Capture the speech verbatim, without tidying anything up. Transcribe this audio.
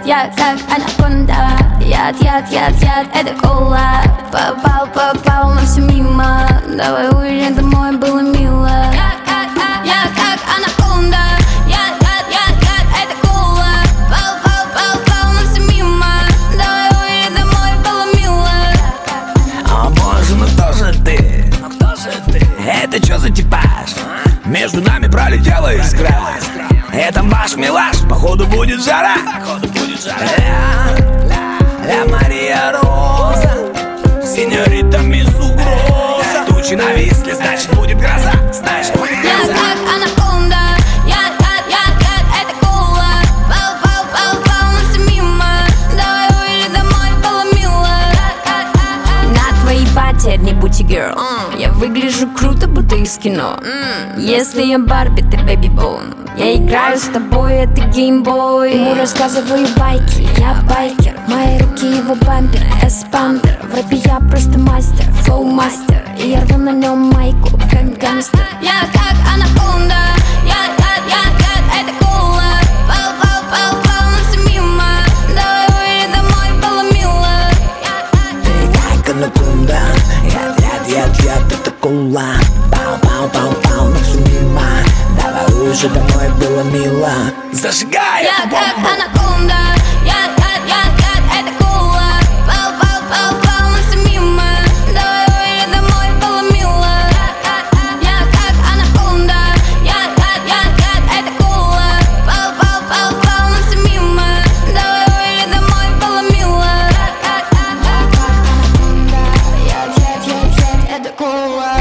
Я как анаконда. Яд, яд, яд, яд, это кола. Попал, попал, но все мимо. Давай уезжай домой, было мило. Я как анаконда. Яд, яд, яд, яд, это кола. Пал, пал, пал, пал, но все мимо. Давай уезжай домой, было мило. О боже, ну кто же ты? Ну кто же ты? Это чё за типаж? Между нами пролетела искра. Это ваш милаш, походу будет жара. Ля Мария Роза, сеньорита мисс Угроза. Тучи нависли, значит будет гроза. Значит будет Я гроза. как анаконда. Яд, яд, яд, яд, это кола. Пал, пал, пал, пал, но все мимо. Давай уезжай домой, было мило. На твоей пати не будь girl. Я выгляжу круто, будто из кино. Если я Барби, ты Бэби Боун. Я играю с тобой, это геймбой. Ему рассказываю байки, я байкер. Мои руки его бампер, эспандер. В рэпе я просто мастер, флоу-мастер. И я рву на нем майку, как гангстер. Я как анаконда. Яд, яд, яд, яд, это кола. Пал, пал, пал, пал, но все мимо. Давай уезжай домой, было мило. Ты как анаконда. Яд, яд, яд, яд, это кола. Пау, пау, пау, пау, но все мимо. Давай уезжай домой, было мило. Зажигай Я эту как бомбу. анаконда. Яд, яд, яд, яд, это кола. Пал, пал, пал, пал, но все мимо. Давай уезжай домой, было мило. Я как анаконда. Яд, яд, яд, яд, это кола. Пал, пал, пал, пал, но все мимо. Давай уезжай домой, было мило. Я как анаконда. Яд, яд, яд, яд, это кола.